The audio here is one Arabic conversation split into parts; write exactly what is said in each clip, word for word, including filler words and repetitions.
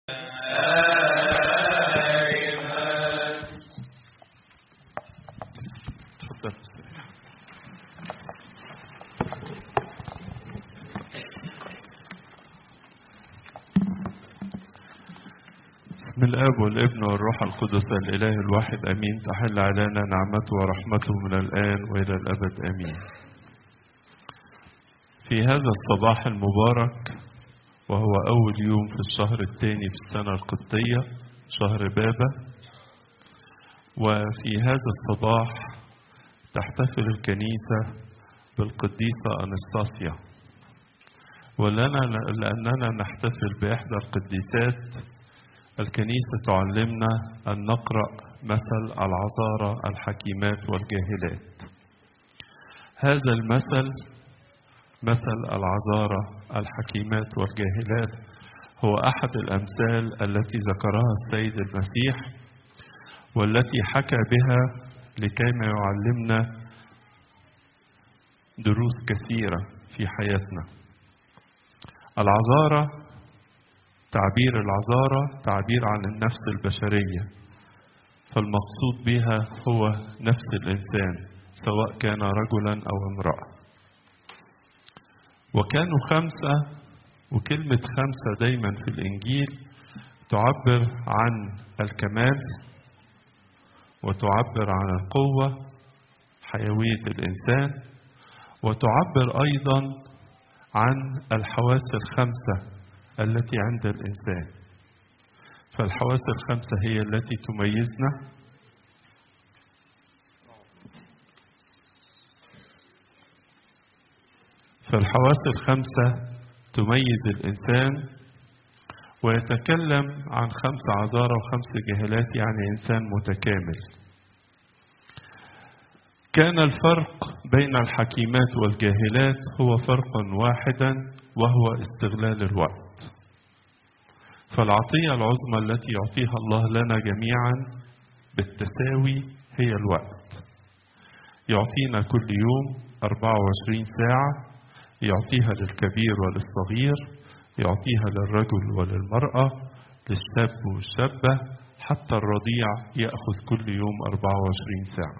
بسم الآب والابن والروح القدس الإله الواحد أمين. تحل علينا نعمته ورحمته من الآن وإلى الأبد أمين. في هذا الصباح المبارك وهو أول يوم في الشهر الثاني في السنة القبطية شهر بابا، وفي هذا الصباح تحتفل الكنيسة بالقديسة أنستاسيا، ولنا لأننا نحتفل بإحدى القديسات الكنيسة تعلمنا أن نقرأ مثل العذارى الحكيمات والجاهلات. هذا المثل مثل العذارى الحكيمات والجاهلات هو أحد الأمثال التي ذكرها السيد المسيح، والتي حكى بها لكيما يعلمنا دروس كثيرة في حياتنا. العذارى، تعبير العذارى تعبير عن النفس البشرية، فالمقصود بها هو نفس الإنسان سواء كان رجلا أو امرأة. وكانوا خمسة، وكلمة خمسة دايما في الإنجيل تعبر عن الكمال وتعبر عن القوة حيوية الإنسان، وتعبر أيضا عن الحواس الخمسة التي عند الإنسان. فالحواس الخمسة هي التي تميزنا. فالحواس الخمسة تميز الإنسان، ويتكلم عن خمس عذارى وخمس جاهلات، يعني إنسان متكامل. كان الفرق بين الحكيمات والجاهلات هو فرق واحدا، وهو استغلال الوقت. فالعطية العظمى التي يعطيها الله لنا جميعا بالتساوي هي الوقت. يعطينا كل يوم أربعة وعشرين ساعة، يعطيها للكبير وللصغير، يعطيها للرجل وللمرأة، للشاب والشابة، حتى الرضيع يأخذ كل يوم أربعة وعشرين ساعة.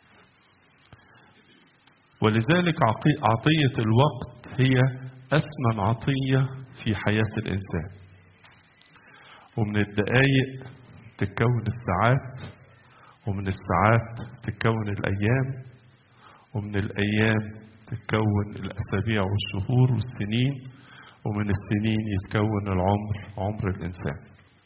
ولذلك عطية الوقت هي أثمن عطية في حياة الإنسان. ومن الدقائق تتكون الساعات، ومن الساعات تتكون الأيام، ومن الأيام تتكون الأسابيع والشهور والسنين، ومن السنين يتكون العمر، عمر الإنسان.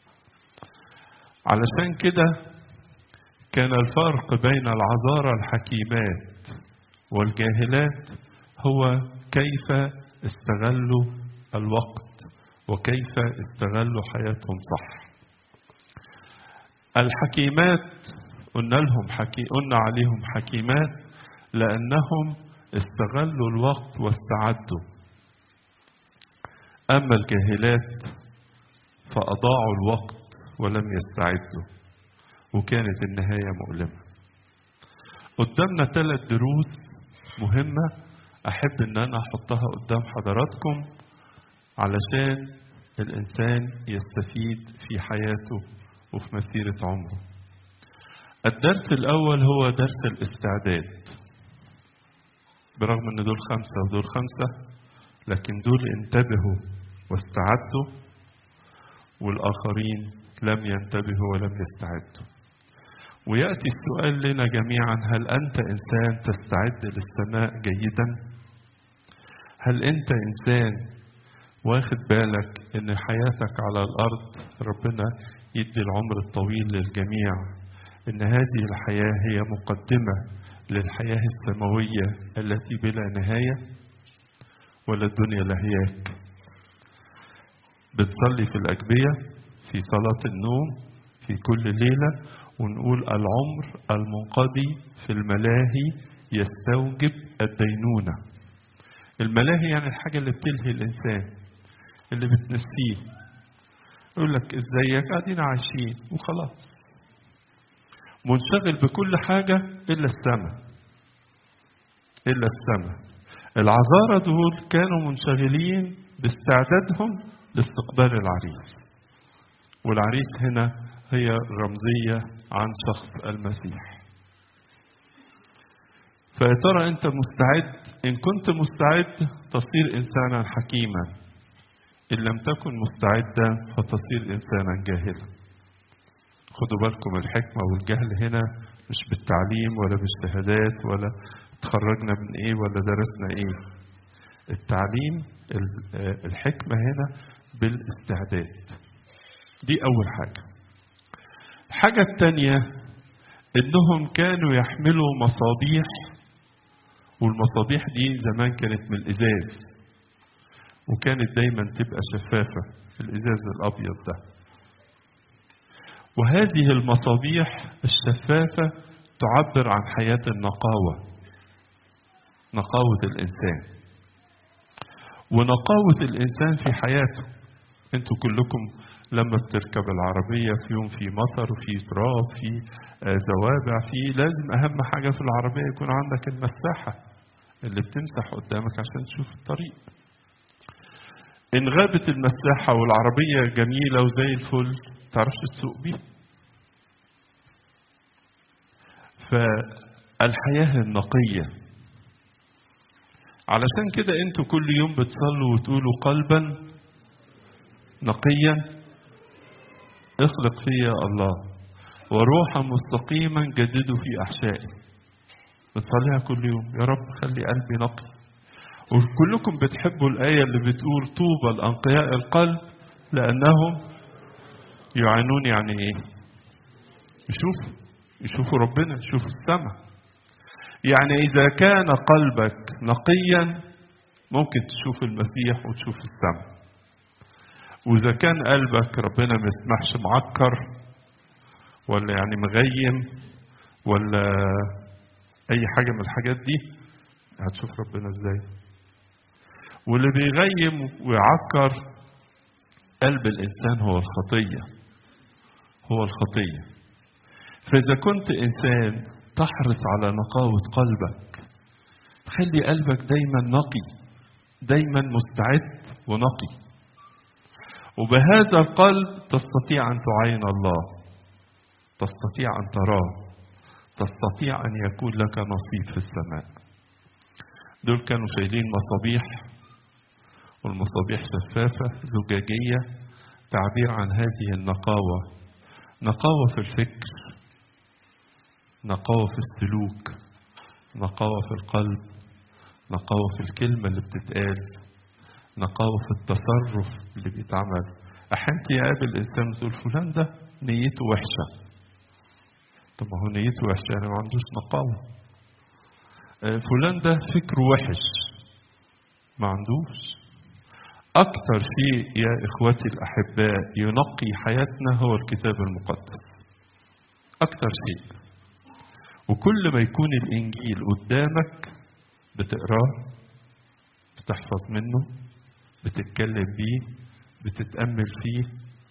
علشان كده كان الفرق بين العذارى الحكيمات والجاهلات هو كيف استغلوا الوقت وكيف استغلوا حياتهم صح. الحكيمات قلنا لهم حكي قلنا عليهم حكيمات لأنهم استغلوا الوقت واستعدوا. أما الجاهلات فأضاعوا الوقت ولم يستعدوا، وكانت النهاية مؤلمة. قدامنا ثلاث دروس مهمة أحب أن أنا أحطها قدام حضراتكم علشان الإنسان يستفيد في حياته وفي مسيرة عمره. الدرس الأول هو درس الاستعداد. برغم أن دول خمسة ودول خمسة، لكن دول انتبهوا واستعدوا، والآخرين لم ينتبهوا ولم يستعدوا. ويأتي السؤال لنا جميعا: هل أنت إنسان تستعد للسماء جيدا؟ هل أنت إنسان واخد بالك ان حياتك على الارض ربنا يدي العمر الطويل للجميع، ان هذه الحياة هي مقدمة للحياة السماوية التي بلا نهاية، ولا الدنيا لهياك؟ بنصلي في الأجبية في صلاة النوم في كل ليلة ونقول: العمر المنقضي في الملاهي يستوجب الدينونة. الملاهي يعني الحاجة اللي بتلهي الإنسان، اللي بتنسيه. يقول لك ازيك، قاعدين عايشين وخلاص، منشغل بكل حاجة إلا السماء، إلا السماء. العذارى دول كانوا منشغلين باستعدادهم لاستقبال العريس. والعريس هنا هي رمزية عن شخص المسيح. فيا ترى أنت مستعد؟ إن كنت مستعد تصير إنسانا حكيما، إن لم تكن مستعدا فتصير إنسانا جاهلا. خدوا بالكم، الحكمة والجهل هنا مش بالتعليم ولا بالشهادات ولا تخرجنا من إيه ولا درسنا إيه. التعليم الحكمة هنا بالاستعداد. دي أول حاجة. الحاجة الثانية إنهم كانوا يحملوا مصابيح، والمصابيح دي زمان كانت من الإزاز، وكانت دايما تبقى شفافة، الإزاز الأبيض ده. وهذه المصابيح الشفافة تعبر عن حياة النقاوة، نقاوة الإنسان، ونقاوة الإنسان في حياته. انتوا كلكم لما بتركب العربية في يوم في مطر وفي تراب في زوابع، في لازم أهم حاجة في العربية يكون عندك المساحة اللي بتمسح قدامك عشان تشوف الطريق. إن غابت المساحة والعربية جميلة وزي الفل تعرفش تسوق بيها. فالحياة النقية. علشان كده انتوا كل يوم بتصلوا وتقولوا قلبا نقيا اخلق فيا الله وروحا مستقيما جدده في احشائي. بتصليها كل يوم، يا رب خلي قلبي نقي. وكلكم بتحبوا الآية اللي بتقول طوبى الأنقياء القلب لأنهم يعانون. يعني ايه؟ يشوفوا يشوفوا ربنا، يشوفوا السماء. يعني إذا كان قلبك نقيا ممكن تشوف المسيح وتشوف السماء. وإذا كان قلبك ربنا ما يسمحش معكر ولا يعني مغيم ولا أي حاجة من الحاجات دي، هتشوف ربنا إزاي؟ واللي بيغيم ويعكر قلب الإنسان هو الخطية، هو الخطية. فإذا كنت إنسان تحرص على نقاوة قلبك، خلي قلبك دايما نقي، دايما مستعد ونقي. وبهذا القلب تستطيع أن تعاين الله، تستطيع أن تراه، تستطيع أن يكون لك نصيب في السماء. دول كانوا شايلين مصابيح، والمصابيح شفافة زجاجية تعبير عن هذه النقاوة. نقاوة في الفكر، نقاوة في السلوك، نقاوة في القلب، نقاوة في الكلمة اللي بتتقال، نقاوة في التصرف اللي بيتعمل. أحيانا تقابل إنسان وتقول فلان ده نيته وحشة. طب ما هو نيته وحشة يعني ما عندوش نقاوة. فلان ده فكره وحش، ما عندوش. أكثر شيء يا إخوتي الأحباء ينقي حياتنا هو الكتاب المقدس، أكثر شيء. وكل ما يكون الإنجيل قدامك بتقراه، بتحفظ منه، بتتكلم بيه، بتتأمل فيه،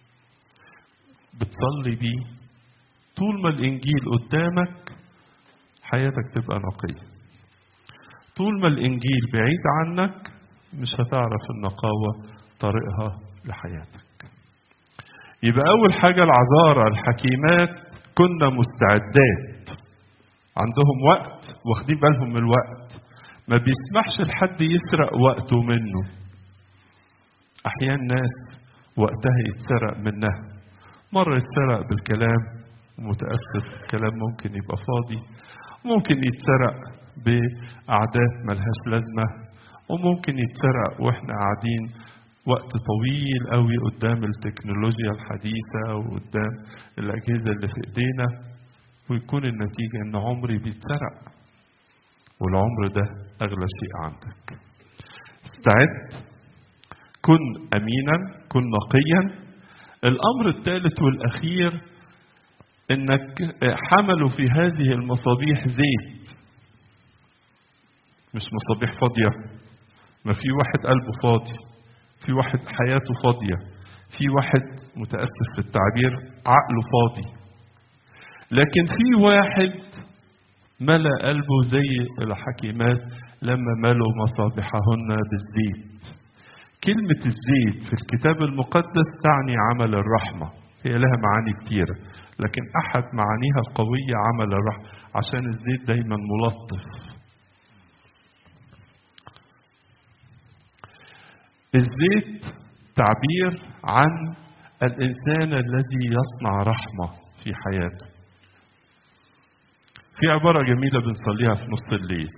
بتصلي بيه، طول ما الإنجيل قدامك حياتك تبقى نقية. طول ما الإنجيل بعيد عنك مش هتعرف النقاوة طريقها لحياتك. يبقى أول حاجة العذارى الحكيمات كنا مستعدات، عندهم وقت واخدين بالهم من الوقت، ما بيسمحش لحد يسرق وقته منه. أحيانا ناس وقتها يتسرق منها، مرة يتسرق بالكلام، ومتأسف الكلام ممكن يبقى فاضي، ممكن يتسرق بأعداد ملهاش لازمة، وممكن يتسرق وإحنا قاعدين وقت طويل قوي قدام التكنولوجيا الحديثة وقدام الأجهزة اللي في إيدينا، ويكون النتيجة إن عمري بيتسرق، والعمر ده أغلى شيء عندك. استعد، كن أمينا، كن نقيا. الأمر الثالث والأخير إنك حملوا في هذه المصابيح زيت، مش مصابيح فاضية. ما في واحد قلبه فاضي، في واحد حياته فاضية، في واحد متأسف في التعبير عقله فاضي، لكن في واحد ملأ قلبه زي الحكيمات لما ملوا مصابيحهن بالزيت. كلمة الزيت في الكتاب المقدس تعني عمل الرحمة، هي لها معاني كتيرة، لكن أحد معانيها القوية عمل الرحمة، عشان الزيت دايما ملطف. الزيت تعبير عن الإنسان الذي يصنع رحمة في حياته. في عبارة جميلة بنصليها في نص الليل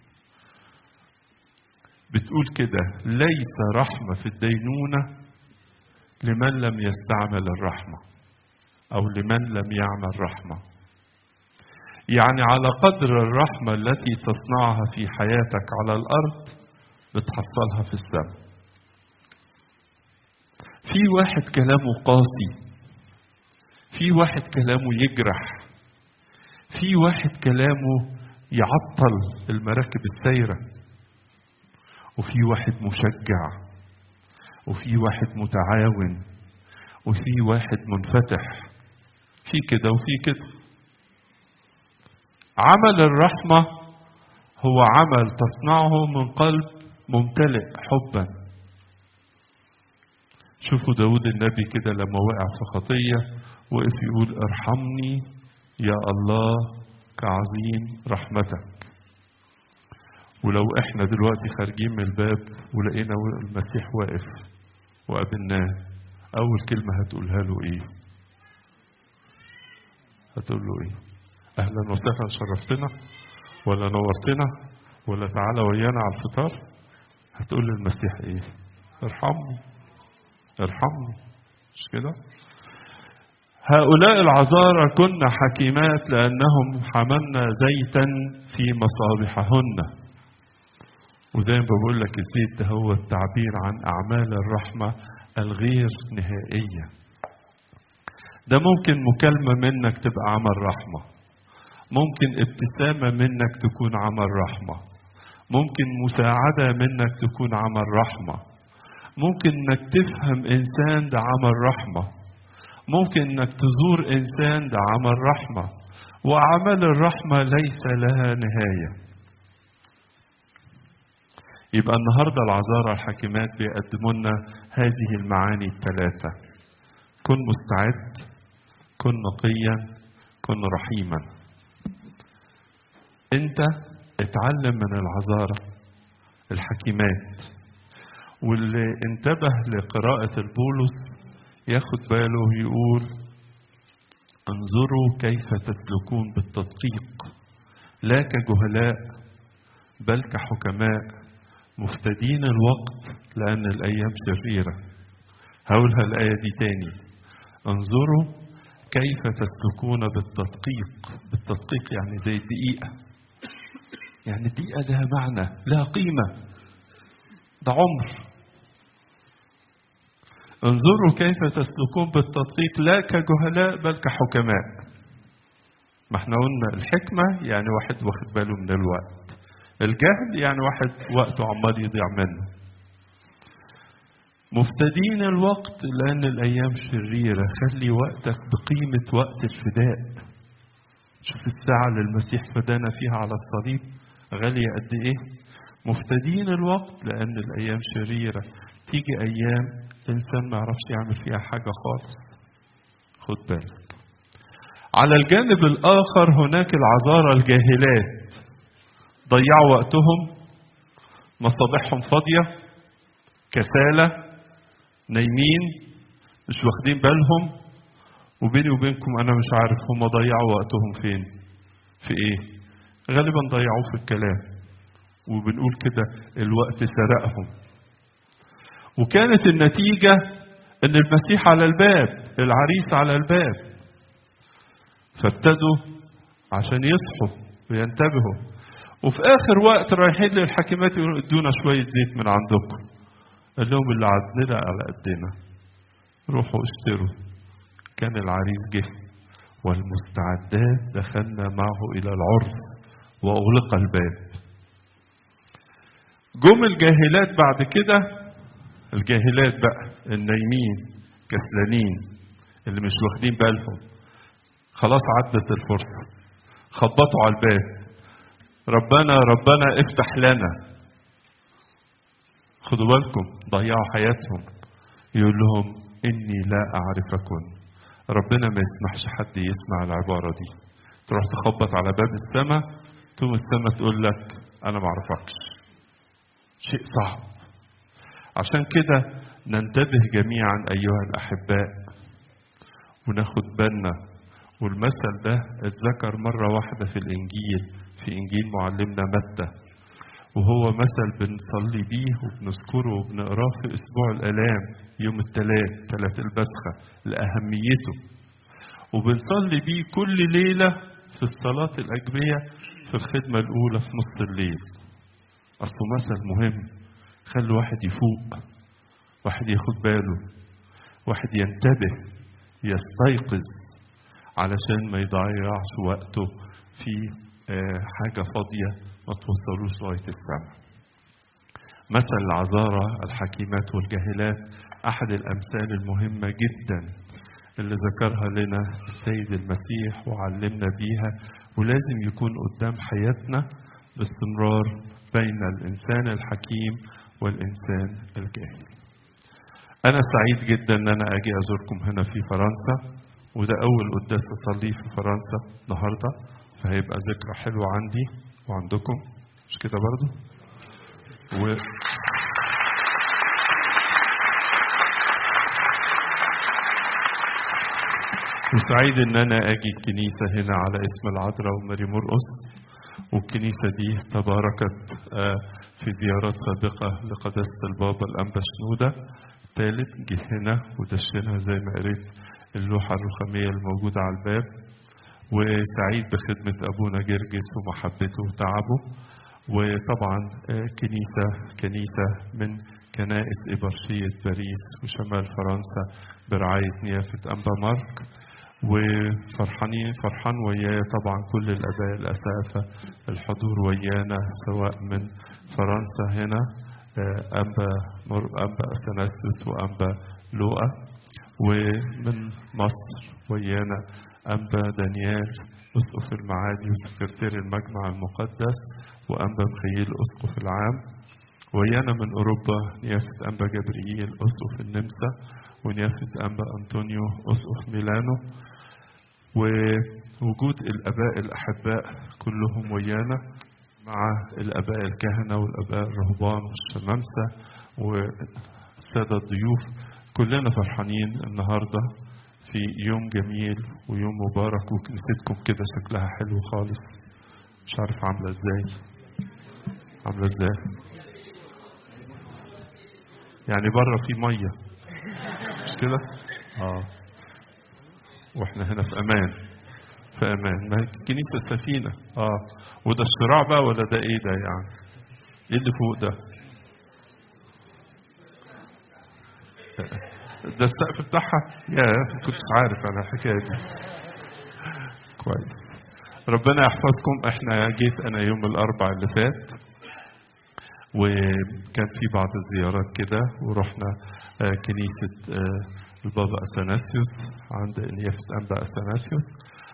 بتقول كده: ليس رحمة في الدينونة لمن لم يستعمل الرحمة أو لمن لم يعمل رحمة. يعني على قدر الرحمة التي تصنعها في حياتك على الأرض بتحصلها في السماء. في واحد كلامه قاسي، في واحد كلامه يجرح، في واحد كلامه يعطل المراكب السايرة، وفي واحد مشجع، وفي واحد متعاون، وفي واحد منفتح، في كده وفي كده. عمل الرحمة هو عمل تصنعه من قلب ممتلئ حبا. شوفوا داود النبي كده لما وقع في خطية وقف يقول: ارحمني يا الله كعظيم رحمتك. ولو احنا دلوقتي خارجين من الباب ولقينا المسيح واقف وقابلناه، اول كلمة هتقولها له ايه؟ هتقول له ايه؟ اهلا وسهلا، شرفتنا، ولا نورتنا، ولا تعالى ويانا على الفطار؟ هتقول للمسيح ايه؟ ارحمني ارحمني، مش كده؟ هؤلاء العذارى كن حكيمات لأنهم حملنا زيتا في مصابيحهن. وزي ما بقول لك الزيت ده هو التعبير عن أعمال الرحمة الغير نهائية. ده ممكن مكالمة منك تبقى عمل رحمة، ممكن ابتسامة منك تكون عمل رحمة، ممكن مساعدة منك تكون عمل رحمة، ممكن انك تفهم انسان ده عمل رحمة، ممكن انك تزور انسان ده عمل رحمة. واعمال الرحمة ليس لها نهاية. يبقى النهاردة العذارى الحكيمات بيقدموا لنا هذه المعاني الثلاثة: كن مستعد، كن نقيا، كن رحيما. انت اتعلم من العذارى الحكيمات، واللي انتبه لقراءة البولس ياخد باله يقول: انظروا كيف تسلكون بالتدقيق لا كجهلاء بل كحكماء مفتدين الوقت لأن الأيام شريرة. هقولها الآية دي تاني: انظروا كيف تسلكون بالتدقيق. بالتدقيق يعني زي الدقيقة، يعني الدقيقة لها معنى، لها قيمة، ده عمر. انظروا كيف تسلكون بالتدقيق لا كجهلاء بل كحكماء. ما احنا قلنا الحكمة يعني واحد واخد باله من الوقت، الجهل يعني واحد وقته عمال يضيع منه. مفتدين الوقت لأن الأيام شريرة. خلي وقتك بقيمة وقت الفداء. شوف الساعة اللي المسيح فدانا فيها على الصليب غالية قد ايه. مفتدين الوقت لأن الأيام شريرة. تيجي أيام الإنسان ما يعرفش يعمل فيها حاجة خالص. خد بالك. على الجانب الآخر هناك العذارى الجاهلات، ضيعوا وقتهم، مصابيحهم فاضية، كسالة، نايمين، مش واخدين بالهم. وبيني وبينكم أنا مش عارف هم ضيعوا وقتهم فين، في إيه. غالبا ضيعوه في الكلام، وبنقول كده الوقت سرقهم. وكانت النتيجة ان المسيح على الباب، العريس على الباب، فابتدوا عشان يصحوا وينتبهوا. وفي اخر وقت رايحين للحكيمات يقولوا ادونا شوية زيت من عندكم. قال لهم اللي عندنا على قدنا، روحوا اشتروا. كان العريس جه والمستعدات دخلنا معه الى العرس واغلق الباب. جم الجاهلات بعد كده، الجاهلات بقى النايمين كسلانين اللي مش واخدين بالهم، خلاص عدت الفرصة، خبطوا على الباب: ربنا ربنا افتح لنا. خدوا بالكم، ضيعوا حياتهم. يقول لهم إني لا أعرفكم، ربنا ما يسمحش حد يسمع العبارة دي. تروح تخبط على باب السماء، تقوم السماء تقول لك أنا ما أعرفكش. شيء صعب. عشان كده ننتبه جميعا أيها الأحباء وناخد بالنا. والمثل ده اتذكر مرة واحدة في الإنجيل، في إنجيل معلمنا متى، وهو مثل بنصلي بيه وبنذكره وبنقراه في أسبوع الآلام يوم الثلاث، ثلاث البسخة، لأهميته. وبنصلي بيه كل ليلة في الصلاة الأجبية في الخدمة الأولى في نص الليل. أصله مثل مهم، خلي واحد يفوق، واحد ياخد باله، واحد ينتبه، يستيقظ، علشان ما يضيعش وقته في حاجة فاضية ما توصلوش لغاية السماء. مثل العذارى الحكيمات والجاهلات أحد الأمثال المهمة جدا اللي ذكرها لنا السيد المسيح وعلمنا بيها، ولازم يكون قدام حياتنا باستمرار بين الإنسان الحكيم والإنسان الجاهل. أنا سعيد جدا أن أنا أجي أزوركم هنا في فرنسا، وده أول قداس أصليه في فرنسا النهاردة، فهيبقى ذكرى حلوة عندي وعندكم، مش كده برضو؟ و... وسعيد ان انا اجي الكنيسة هنا على اسم العذراء وماري مرقس. والكنيسة دي تباركت في زيارات سابقة لقداسة البابا الأنبا شنودة ثالث، جه هنا ودشنها زي ما قريت اللوحة الرخامية الموجودة على الباب. وسعيد بخدمة أبونا جرجس ومحبته وتعبه. وطبعا كنيسة كنيسة من كنائس إبرشية باريس وشمال فرنسا برعاية نيافة أنبا مارك. وفرحانين فرحان وياي طبعا كل الآباء الأسافة الحضور ويانا، سواء من فرنسا هنا أنبا أنبا أثناسيوس وأنبا لوقا، ومن مصر ويانا أنبا دانيال أسقف المعادي وسكرتير المجمع المقدس، وأنبا مخيل أسقف العام. ويانا من أوروبا نيافة أنبا جبريل أسقف النمسا، ونيافة أنبا أنطونيو أسقف ميلانو. ووجود الآباء الأحباء كلهم ويانا مع الآباء الكهنة والآباء الرهبان والشمامسة والسادة الضيوف، كلنا فرحانين النهاردة في يوم جميل ويوم مبارك. وكنيستكم كده شكلها حلو خالص، مش عارف عاملة ازاي عاملة ازاي يعني بره في مية، مش كده؟ اه واحنا هنا في امان، في امان. ما هي الكنيسة سفينة. اه وده الشراع بقى ولا ده ايه ده يعني؟ ايه اللي فوق ده؟ ده السقف بتاعها؟ يا ما كنتش عارف انا الحكايه دي. كويس، ربنا يحفظكم. احنا جيت انا يوم الاربع اللي فات، وكان في بعض الزيارات كده، ورحنا كنيسه البابا اثناسيوس عند نيافه انبا اثناسيوس،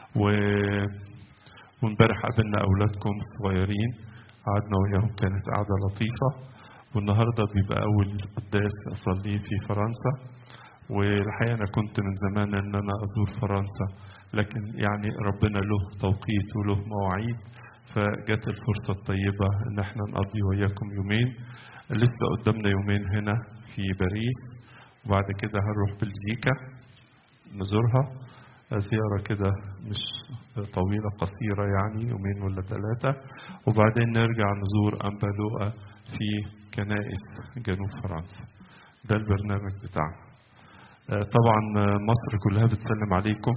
وامبارح قابلنا اولادكم الصغيرين، قعدنا وياهم، كانت قعده لطيفه. والنهارده بيبقى اول قداس اصليه في فرنسا. والحقيقة أنا كنت من زمان إن أنا أزور فرنسا، لكن يعني ربنا له توقيت وله مواعيد، فجت الفرصة الطيبة إن احنا نقضي وياكم يومين. لسه قدامنا يومين هنا في باريس، وبعد كده هنروح بلجيكا نزورها، زيارة كده مش طويلة، قصيرة يعني يومين ولا ثلاثة، وبعدين نرجع نزور أنبا لوقا في كنائس جنوب فرنسا. ده البرنامج بتاعنا. طبعا مصر كلها بتسلم عليكم،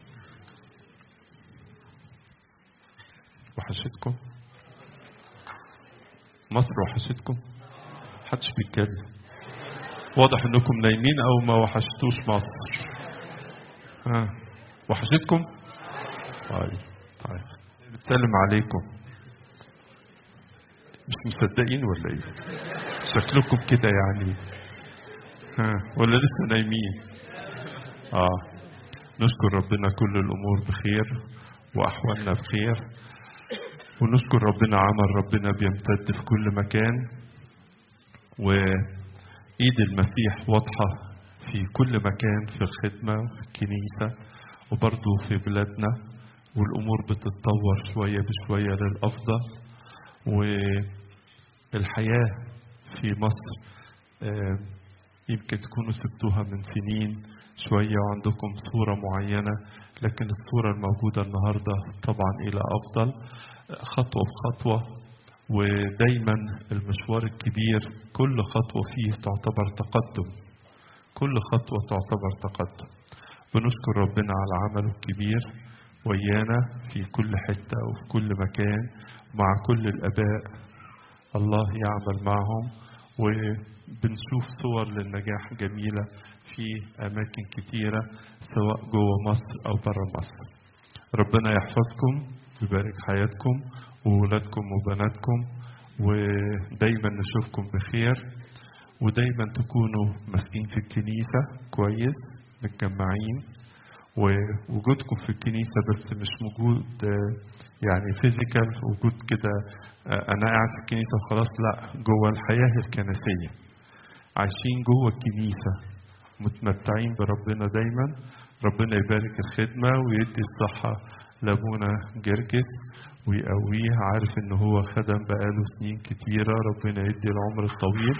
وحشتكم مصر، وحشتكم. محدش بيتكلم، واضح انكم نايمين او ما وحشتوش مصر. ها وحشتكم؟ طيب طيب بتسلم عليكم. مش مصدقين ولا ايه؟ شكلكم كده يعني، ها ولا لسه نايمين؟ اه نشكر ربنا كل الامور بخير واحوالنا بخير، ونشكر ربنا عمل ربنا بيمتد في كل مكان، وايد المسيح واضحه في كل مكان في الخدمة في الكنيسة وبرضو في بلادنا، والأمور بتتطور شوية بشوية للأفضل. والحياة في مصر يمكن تكونوا سبتوها من سنين شوية وعندكم صورة معينة، لكن الصورة الموجودة النهاردة طبعا إلى أفضل خطوة بخطوة. ودايما المشوار الكبير كل خطوة فيه تعتبر تقدم، كل خطوة تعتبر تقدم. بنشكر ربنا على عمله الكبير ويانا في كل حتة وفي كل مكان مع كل الآباء. الله يعمل معهم، وبنشوف صور للنجاح جميلة في أماكن كتيرة سواء جوه مصر أو برا مصر. ربنا يحفظكم ويبارك حياتكم وولادكم وبناتكم، ودايما نشوفكم بخير، ودايما تكونوا ماسكين في الكنيسة كويس متجمعين. ووجودكم في الكنيسة بس مش وجود يعني فيزيكال وجود كده أنا قاعد في الكنيسة وخلاص، لا، جوه الحياة الكنسية عايشين جوه الكنيسة متمتعين بربنا دايما. ربنا يبارك الخدمة ويدي الصحة لابونا جرجس ويقويه، عارف ان هو خدم بقاله سنين كتيرة، ربنا يدي العمر الطويل.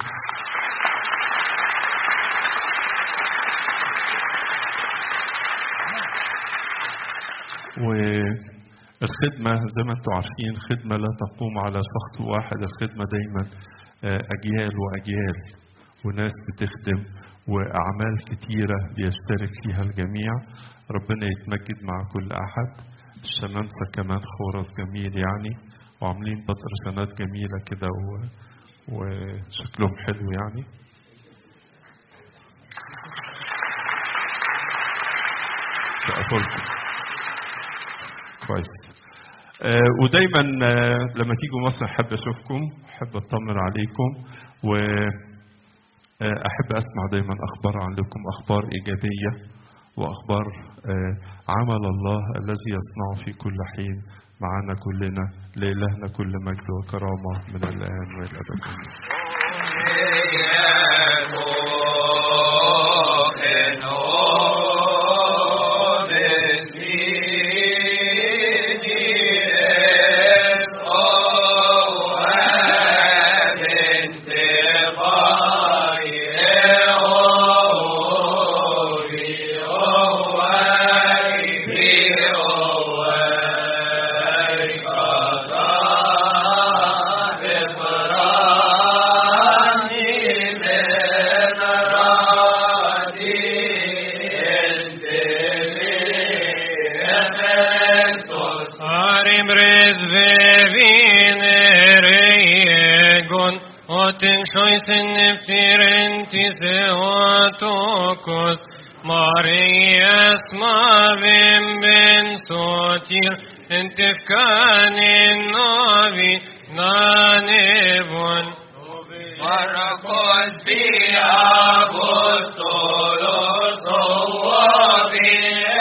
والخدمة زي ما انتم عارفين خدمة لا تقوم على شخص واحد، الخدمة دايما أجيال وأجيال وناس بتخدم وأعمال كتيرة بيشترك فيها الجميع. ربنا يتمجد مع كل أحد. الشمامسة كمان خورس جميل يعني، وعاملين بطرشانات جميلة كده و... وشكلهم حلو يعني. سأقولكم كويس. آه ودايما آه لما تيجوا مصر أحب أشوفكم، أحب أطمن عليكم، وأحب أسمع دايما أخبار عنكم، أخبار إيجابية وأخبار آه عمل الله الذي يصنع في كل حين معنا كلنا. لإلهنا كل مجد وكرامة من الآن والأبد. Shoysen neftirenti theotokos Marias mavim ben sotir entifkanin novi nanevon Marakos bi apostolos ovi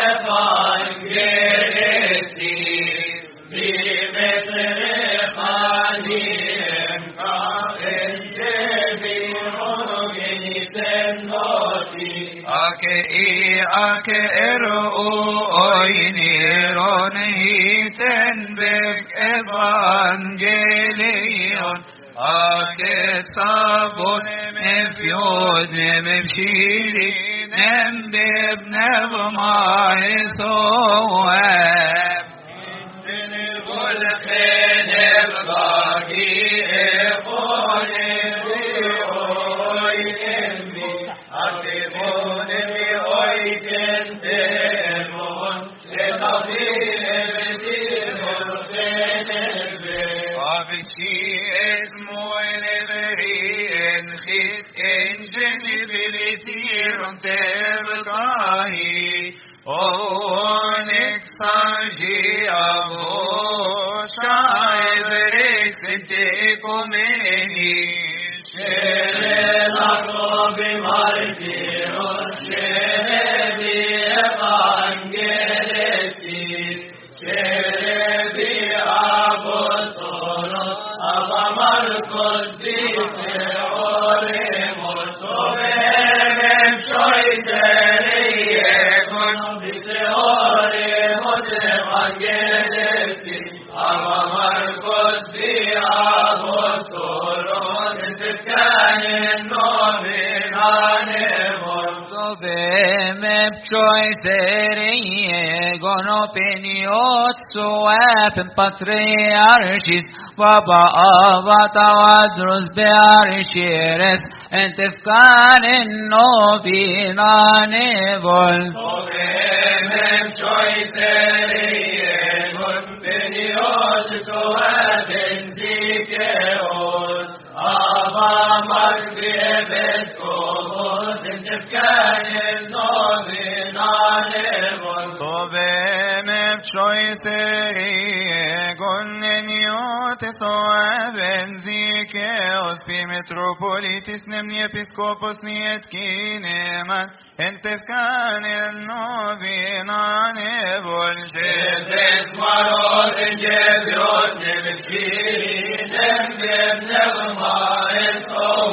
evangelisti bi betrechanim Ake i ake eru oiniron hiten bek evangelion Ake sabon mefyod mefshiri nem deb nevmai soem Dinil kul khenev bagi efone Onyx Saji Avo Shaibrix Tekomeni Sherela Kobi Martiros Sherebi Evangeleti Sherebi Apostolos Ava Marcos Dice Oremos Orem Shoit Choicerie gonopiniot suap patriarchis baba avata vadrus bearishires entifkan novina nevol Ovem choicerie gonopiniot suap endikeos ava magrebes komos entifkan choicerie gonneniot toaven zikeos pi metropolitis nemni episcopos niet kineman entefkan el novina nevol Jeves marot jeviot nevkiri dem dem nevma et